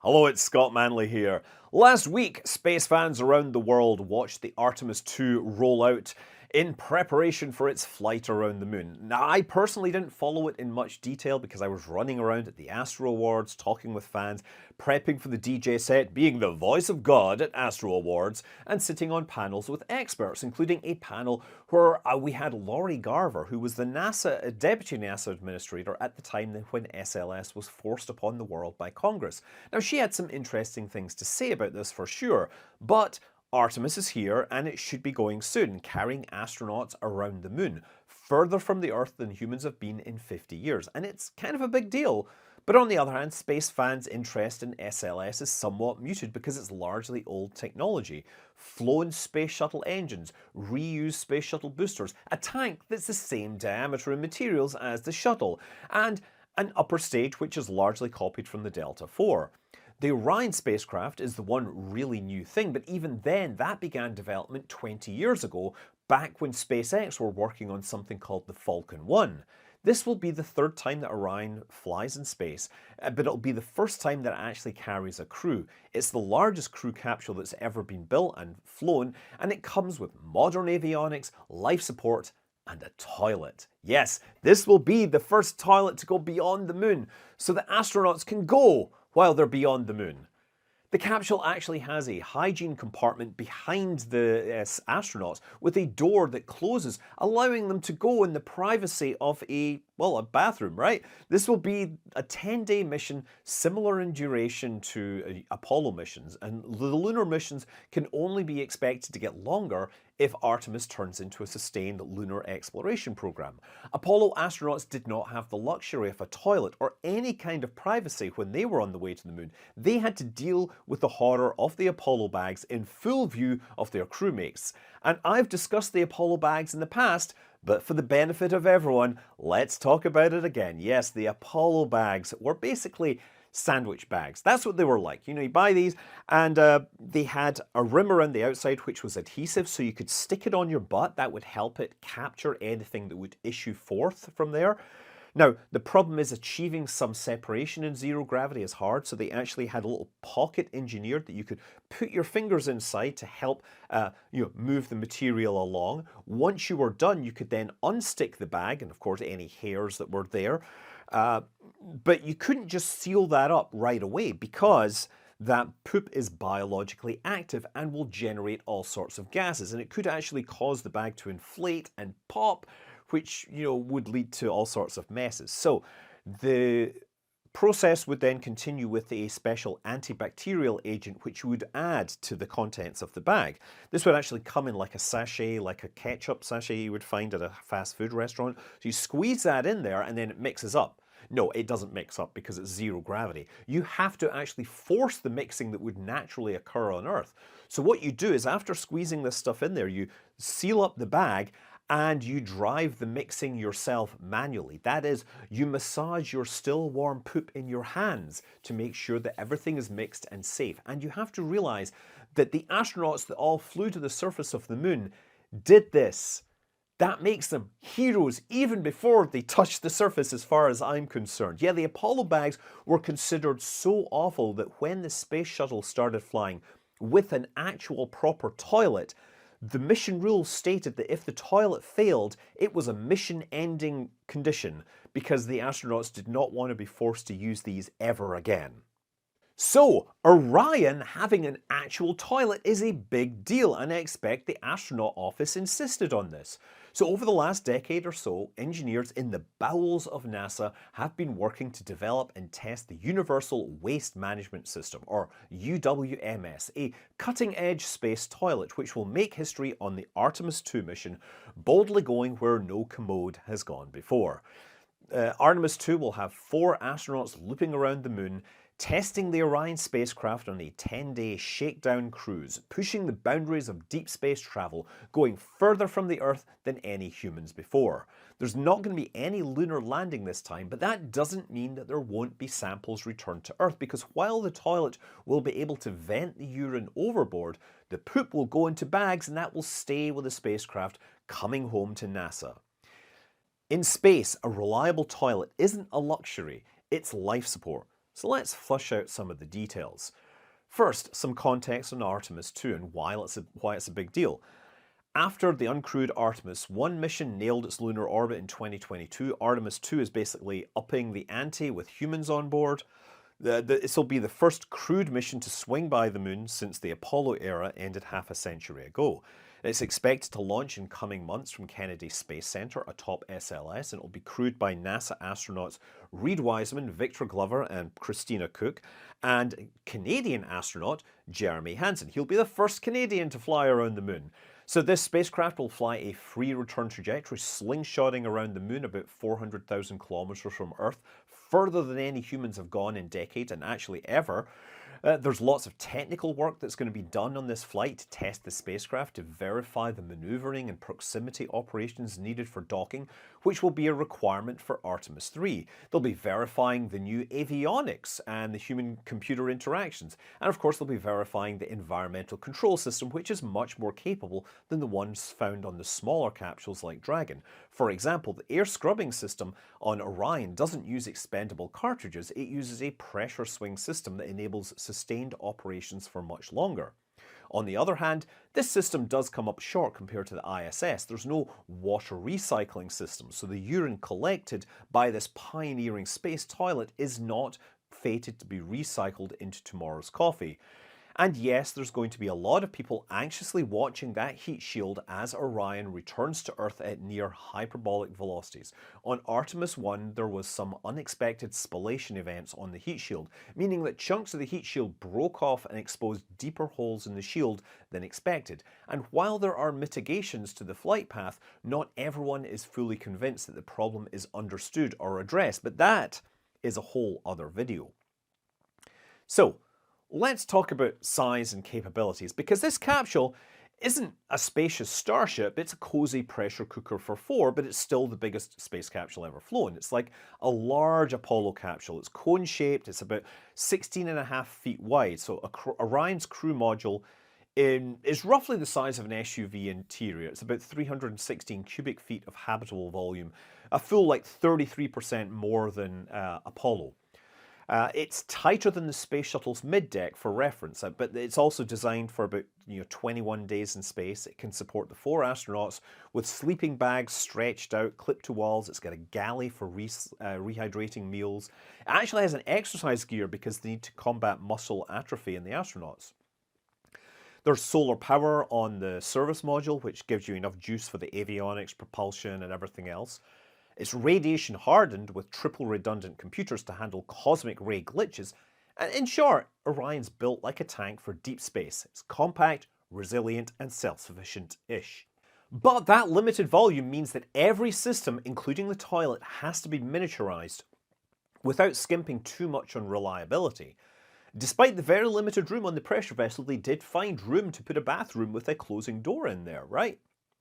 Hello, it's Scott Manley here. Last week, space fans around the world watched the Artemis 2 roll out in preparation for its flight around the moon. Now, I personally didn't follow it in much detail because I was running around at the Astro Awards, talking with fans, prepping for the DJ set, being the voice of God at Astro Awards, and sitting on panels with experts, including a panel where we had Laurie Garver, who was the Deputy NASA Administrator at the time when SLS was forced upon the world by Congress. Now, she had some interesting things to say about this for sure, but Artemis is here and it should be going soon, carrying astronauts around the moon, further from the Earth than humans have been in 50 years. And it's kind of a big deal. But on the other hand, space fans' interest in SLS is somewhat muted because it's largely old technology. Flown space shuttle engines, reused space shuttle boosters, a tank that's the same diameter and materials as the shuttle, and an upper stage which is largely copied from the Delta IV. The Orion spacecraft is the one really new thing, but even then, that began development 20 years ago, back when SpaceX were working on something called the Falcon 1. This will be the third time that Orion flies in space, but it'll be the first time that it actually carries a crew. It's the largest crew capsule that's ever been built and flown, and it comes with modern avionics, life support, and a toilet. Yes, this will be the first toilet to go beyond the moon, so that astronauts can go while they're beyond the moon. The capsule actually has a hygiene compartment behind the astronauts with a door that closes, allowing them to go in the privacy of a bathroom, right? This will be a 10-day mission, similar in duration to Apollo missions, and the lunar missions can only be expected to get longer if Artemis turns into a sustained lunar exploration program. Apollo astronauts did not have the luxury of a toilet or any kind of privacy when they were on the way to the moon. They had to deal with the horror of the Apollo bags in full view of their crewmates. And I've discussed the Apollo bags in the past, but for the benefit of everyone, let's talk about it again. Yes, the Apollo bags were basically sandwich bags. That's what they were like. You buy these and they had a rim around the outside which was adhesive, so you could stick it on your butt. That would help it capture anything that would issue forth from there. Now, the problem is achieving some separation in zero gravity is hard, so they actually had a little pocket engineered that you could put your fingers inside to help move the material along. Once you were done, you could then unstick the bag, and of course any hairs that were there. But you couldn't just seal that up right away because that poop is biologically active and will generate all sorts of gases, and it could actually cause the bag to inflate and pop, which would lead to all sorts of messes. So the process would then continue with a special antibacterial agent which would add to the contents of the bag. This would actually come in like a sachet, like a ketchup sachet you would find at a fast food restaurant. So you squeeze that in there and then it mixes up. No, it doesn't mix up because it's zero gravity. You have to actually force the mixing that would naturally occur on Earth. So what you do is after squeezing this stuff in there, you seal up the bag and you drive the mixing yourself manually. That is, you massage your still warm poop in your hands to make sure that everything is mixed and safe. And you have to realize that the astronauts that all flew to the surface of the moon did this. That makes them heroes even before they touched the surface as far as I'm concerned. Yeah, the Apollo bags were considered so awful that when the space shuttle started flying with an actual proper toilet, the mission rules stated that if the toilet failed, it was a mission-ending condition because the astronauts did not want to be forced to use these ever again. So, Orion having an actual toilet is a big deal, and I expect the astronaut office insisted on this. So over the last decade or so, engineers in the bowels of NASA have been working to develop and test the Universal Waste Management System, or UWMS, a cutting-edge space toilet which will make history on the Artemis 2 mission, boldly going where no commode has gone before. Artemis 2 will have 4 astronauts looping around the moon, testing the Orion spacecraft on a 10-day shakedown cruise, pushing the boundaries of deep space travel, going further from the Earth than any humans before. There's not going to be any lunar landing this time, but that doesn't mean that there won't be samples returned to Earth, because while the toilet will be able to vent the urine overboard, the poop will go into bags and that will stay with the spacecraft coming home to NASA. In space, a reliable toilet isn't a luxury, it's life support. So let's flush out some of the details. First, some context on Artemis 2 and why it's a big deal. After the uncrewed Artemis 1 mission nailed its lunar orbit in 2022, Artemis 2 is basically upping the ante with humans on board. This will be the first crewed mission to swing by the moon since the Apollo era ended half a century ago. It's expected to launch in coming months from Kennedy Space Center atop SLS, and it will be crewed by NASA astronauts Reid Wiseman, Victor Glover, and Christina Koch, and Canadian astronaut Jeremy Hansen. He'll be the first Canadian to fly around the moon. So this spacecraft will fly a free return trajectory, slingshotting around the moon about 400,000 kilometers from Earth, further than any humans have gone in decades and actually ever. There's lots of technical work that's going to be done on this flight to test the spacecraft, to verify the maneuvering and proximity operations needed for docking, which will be a requirement for Artemis 3. They'll be verifying the new avionics and the human-computer interactions. And of course, they'll be verifying the environmental control system, which is much more capable than the ones found on the smaller capsules like Dragon. For example, the air scrubbing system on Orion doesn't use expendable cartridges. It uses a pressure swing system that enables sustained operations for much longer. On the other hand, this system does come up short compared to the ISS. There's no water recycling system, so the urine collected by this pioneering space toilet is not fated to be recycled into tomorrow's coffee. And yes, there's going to be a lot of people anxiously watching that heat shield as Orion returns to Earth at near hyperbolic velocities. On Artemis 1, there was some unexpected spallation events on the heat shield, meaning that chunks of the heat shield broke off and exposed deeper holes in the shield than expected. And while there are mitigations to the flight path, not everyone is fully convinced that the problem is understood or addressed, but that is a whole other video. So, let's talk about size and capabilities, because this capsule isn't a spacious starship, it's a cozy pressure cooker for four, but it's still the biggest space capsule ever flown. It's like a large Apollo capsule. It's cone-shaped, it's about 16.5 feet wide, so Orion's crew module is roughly the size of an SUV interior. It's about 316 cubic feet of habitable volume, a full 33% more than Apollo. It's tighter than the Space Shuttle's middeck for reference, but it's also designed for about 21 days in space. It can support the 4 astronauts with sleeping bags stretched out, clipped to walls. It's got a galley for rehydrating meals. It actually has an exercise gear because they need to combat muscle atrophy in the astronauts. There's solar power on the service module, which gives you enough juice for the avionics, propulsion, and everything else. It's radiation hardened with triple redundant computers to handle cosmic ray glitches. And in short, Orion's built like a tank for deep space. It's compact, resilient, and self-sufficient-ish. But that limited volume means that every system, including the toilet, has to be miniaturized without skimping too much on reliability. Despite the very limited room on the pressure vessel, they did find room to put a bathroom with a closing door in there, right?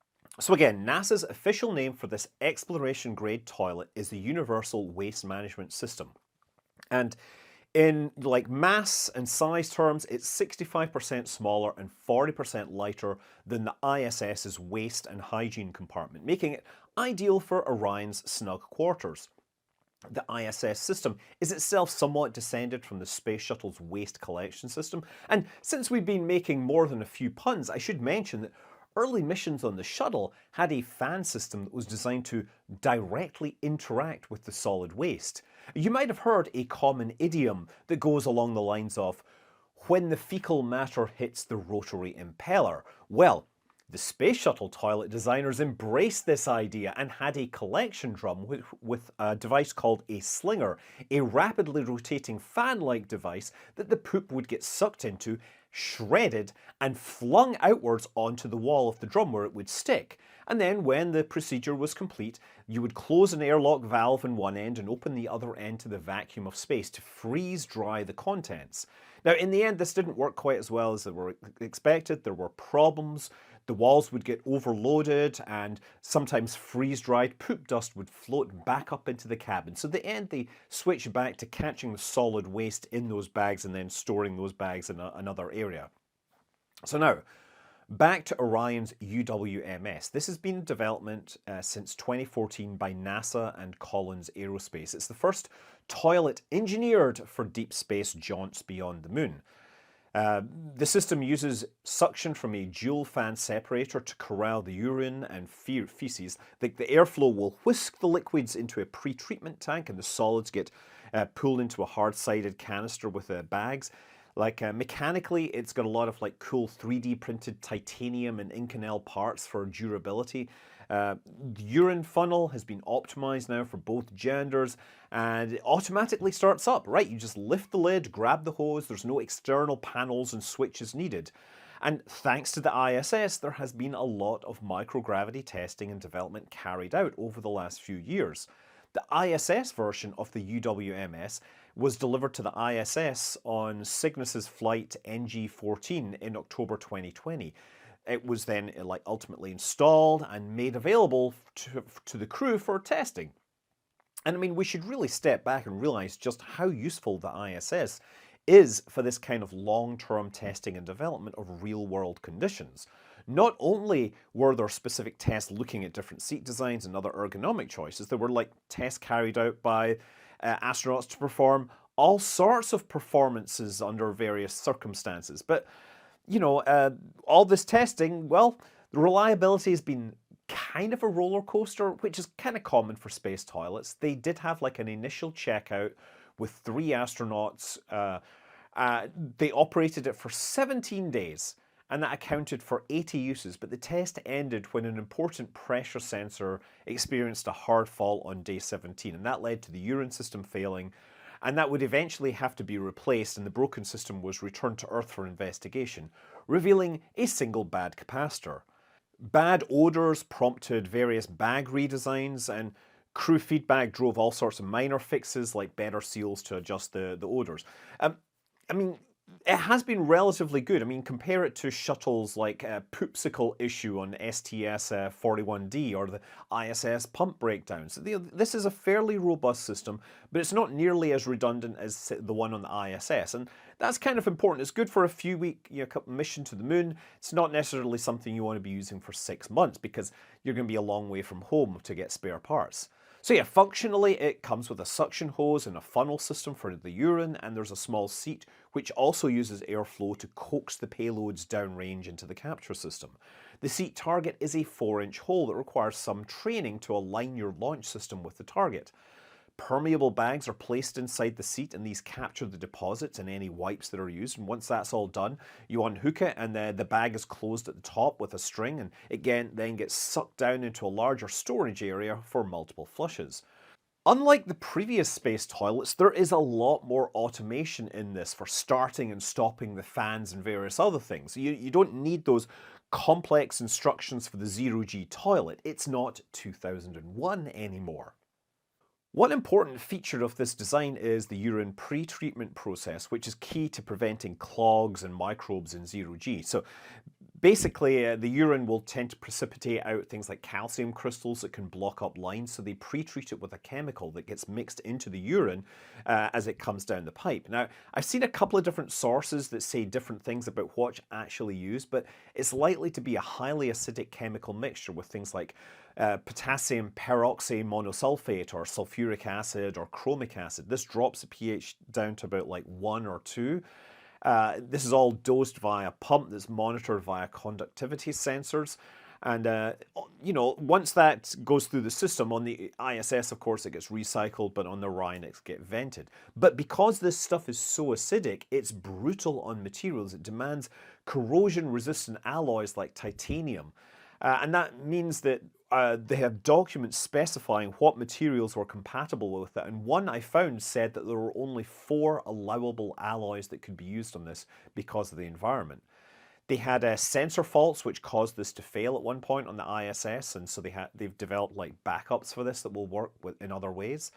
So again, NASA's official name for this exploration-grade toilet is the Universal Waste Management System. And in mass and size terms, it's 65% smaller and 40% lighter than the ISS's waste and hygiene compartment, making it ideal for Orion's snug quarters. The ISS system is itself somewhat descended from the Space Shuttle's waste collection system. And since we've been making more than a few puns, I should mention that early missions on the shuttle had a fan system that was designed to directly interact with the solid waste. You might have heard a common idiom that goes along the lines of, when the fecal matter hits the rotary impeller. Well, the Space Shuttle toilet designers embraced this idea and had a collection drum with a device called a slinger, a rapidly rotating fan-like device that the poop would get sucked into, shredded, and flung outwards onto the wall of the drum where it would stick. And then when the procedure was complete, you would close an airlock valve in one end and open the other end to the vacuum of space to freeze dry the contents. Now, in the end, this didn't work quite as well as they were expected. There were problems. The walls would get overloaded, and sometimes freeze-dried poop dust would float back up into the cabin. So in the end, they switched back to catching the solid waste in those bags and then storing those bags in another area. So now, Back to Orion's UWMS. This has been in development since 2014 by NASA and Collins Aerospace. It's the first toilet engineered for deep space jaunts beyond the moon. The system uses suction from a dual fan separator to corral the urine and feces. The airflow will whisk the liquids into a pre-treatment tank, and the solids get pulled into a hard-sided canister with bags. Mechanically, it's got a lot of cool 3D printed titanium and Inconel parts for durability. The urine funnel has been optimized now for both genders, and it automatically starts up. Right, you just lift the lid, grab the hose, there's no external panels and switches needed. And thanks to the ISS, there has been a lot of microgravity testing and development carried out over the last few years. The ISS version of the UWMS was delivered to the ISS on Cygnus's flight NG-14 in October 2020. It was then ultimately installed and made available to the crew for testing. And I mean, we should really step back and realize just how useful the ISS is for this kind of long-term testing and development of real-world conditions. Not only were there specific tests looking at different seat designs and other ergonomic choices, there were tests carried out by astronauts to perform all sorts of performances under various circumstances. But, all this testing, well, the reliability has been kind of a roller coaster, which is kind of common for space toilets. They did have an initial checkout with 3 astronauts. They operated it for 17 days. And that accounted for 80 uses, but the test ended when an important pressure sensor experienced a hard fault on day 17, and that led to the urine system failing, and that would eventually have to be replaced, and the broken system was returned to Earth for investigation, revealing a single bad capacitor. Bad odors prompted various bag redesigns, and crew feedback drove all sorts of minor fixes like better seals to adjust the odors. It has been relatively good. Compare it to shuttles like a Poopsicle issue on STS-41D or the ISS pump breakdowns. This is a fairly robust system, but it's not nearly as redundant as the one on the ISS. And that's kind of important. It's good for a few-week mission to the moon. It's not necessarily something you want to be using for 6 months because you're going to be a long way from home to get spare parts. So yeah, functionally it comes with a suction hose and a funnel system for the urine, and there's a small seat which also uses airflow to coax the payloads downrange into the capture system. The seat target is a 4-inch hole that requires some training to align your launch system with the target. Permeable bags are placed inside the seat, and these capture the deposits and any wipes that are used. And once that's all done, you unhook it, and the bag is closed at the top with a string, and again then gets sucked down into a larger storage area for multiple flushes. Unlike the previous space toilets, there is a lot more automation in this for starting and stopping the fans and various other things. You don't need those complex instructions for the zero-G toilet. It's not 2001 anymore. One important feature of this design is the urine pre-treatment process, which is key to preventing clogs and microbes in zero-G. So basically, the urine will tend to precipitate out things like calcium crystals that can block up lines, so they pre-treat it with a chemical that gets mixed into the urine as it comes down the pipe. Now, I've seen a couple of different sources that say different things about what's actually used, but it's likely to be a highly acidic chemical mixture with things like potassium peroxide monosulfate or sulfuric acid or chromic acid. This drops the pH down to about 1 or 2. This is all dosed via a pump that's monitored via conductivity sensors. And, once that goes through the system, on the ISS, of course, it gets recycled, but on the Orion, it gets vented. But because this stuff is so acidic, it's brutal on materials. It demands corrosion-resistant alloys like titanium. And that means that they have documents specifying what materials were compatible with it, and one I found said that there were only 4 allowable alloys that could be used on this because of the environment. They had sensor faults which caused this to fail at one point on the ISS, and so they've developed backups for this that will work in other ways.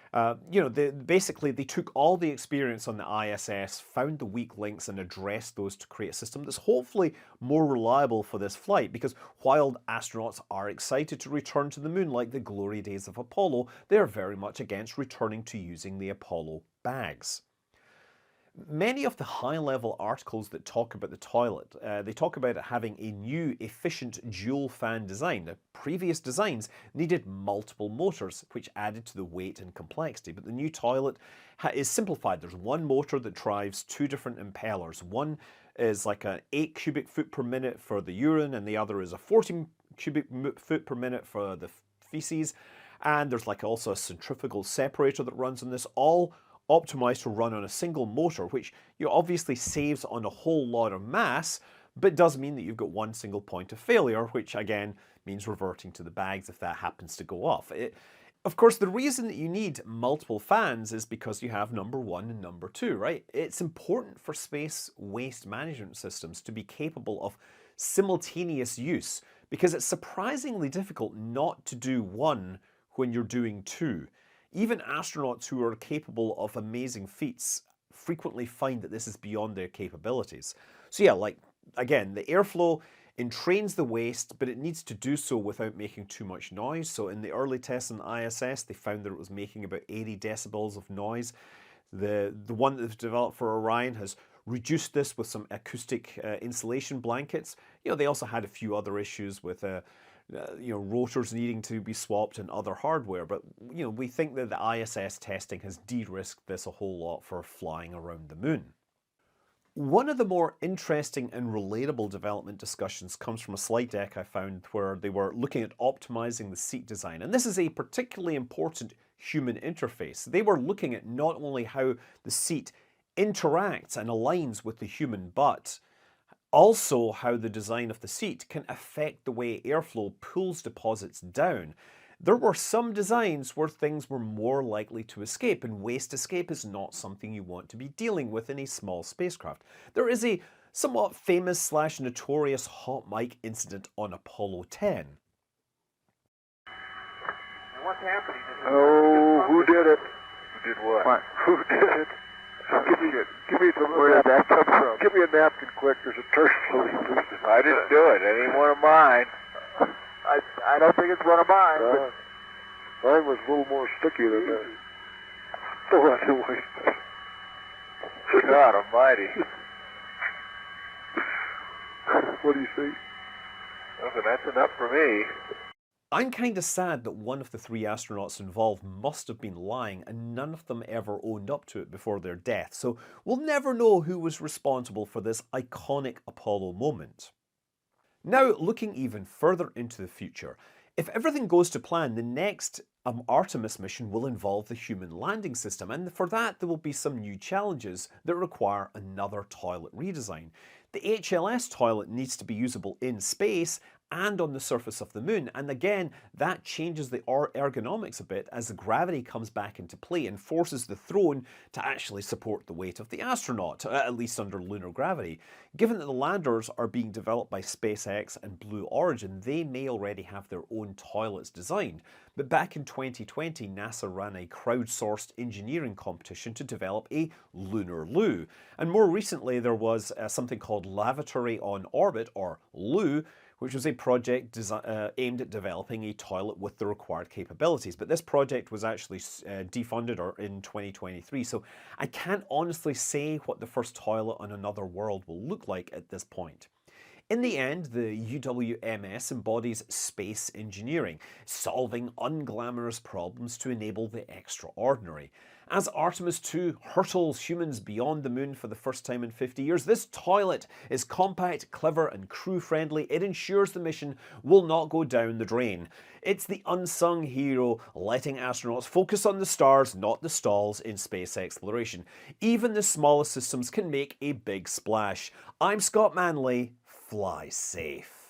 Basically they took all the experience on the ISS, found the weak links and addressed those to create a system that's hopefully more reliable for this flight, because while astronauts are excited to return to the moon like the glory days of Apollo, they are very much against returning to using the Apollo bags. Many of the high-level articles that talk about the toilet, they talk about it having a new, efficient dual fan design. The previous designs needed multiple motors, which added to the weight and complexity. But the new toilet is simplified. There's one motor that drives two different impellers. One is like an 8 cubic foot per minute for the urine, and the other is a 14 cubic foot per minute for the feces. And there's like also a centrifugal separator that runs on this, all optimized to run on a single motor, which obviously saves on a whole lot of mass, but does mean that you've got one single point of failure, which again means reverting to the bags if that happens to go off. Of course, the reason that you need multiple fans is because you have number one and number two, right? It's important for space waste management systems to be capable of simultaneous use, because it's surprisingly difficult not to do one when you're doing two. Even astronauts who are capable of amazing feats frequently find that this is beyond their capabilities. So yeah, like, again, the airflow entrains the waste, but it needs to do so without making too much noise. So in the early tests on ISS, they found that it was making about 80 decibels of noise. The one that was developed for Orion has reduced this with some acoustic insulation blankets. They also had a few other issues with rotors needing to be swapped and other hardware, but we think that the ISS testing has de-risked this a whole lot for flying around the moon. One of the more interesting and relatable development discussions comes from a slide deck I found where they were looking at optimizing the seat design, and this is a particularly important human interface. They were looking at not only how the seat interacts and aligns with the human butt, also how the design of the seat can affect the way airflow pulls deposits down. There were some designs where things were more likely to escape, and waste escape is not something you want to be dealing with in a small spacecraft. There is a somewhat famous / notorious hot mic incident on Apollo 10. And what's happening? Oh, who did it? Who did what? Who did it? Give me some. Where did that come from? Give me a napkin quick. There's a turd floating loose. I didn't do it. It ain't one of mine. I don't think it's one of mine. Mine was a little more sticky than that. So anyway. God almighty. What do you think? Okay, that's enough for me. I'm kind of sad that one of the three astronauts involved must have been lying, and none of them ever owned up to it before their death, so we'll never know who was responsible for this iconic Apollo moment. Now, looking even further into the future, if everything goes to plan, the next Artemis mission will involve the human landing system, and for that there will be some new challenges that require another toilet redesign. The HLS toilet needs to be usable in space and on the surface of the moon, and again that changes the ergonomics a bit as the gravity comes back into play and forces the throne to actually support the weight of the astronaut, at least under lunar gravity. Given that the landers are being developed by SpaceX and Blue Origin, they may already have their own toilets designed. But back in 2020, NASA ran a crowdsourced engineering competition to develop a lunar loo. And more recently there was something called Lavatory on Orbit, or LOO, which was a project aimed at developing a toilet with the required capabilities. But this project was actually defunded in 2023, so I can't honestly say what the first toilet on another world will look like at this point. In the end, the UWMS embodies space engineering, solving unglamorous problems to enable the extraordinary. As Artemis 2 hurtles humans beyond the moon for the first time in 50 years, this toilet is compact, clever, and crew-friendly. It ensures the mission will not go down the drain. It's the unsung hero, letting astronauts focus on the stars, not the stalls, in space exploration. Even the smallest systems can make a big splash. I'm Scott Manley. Fly safe.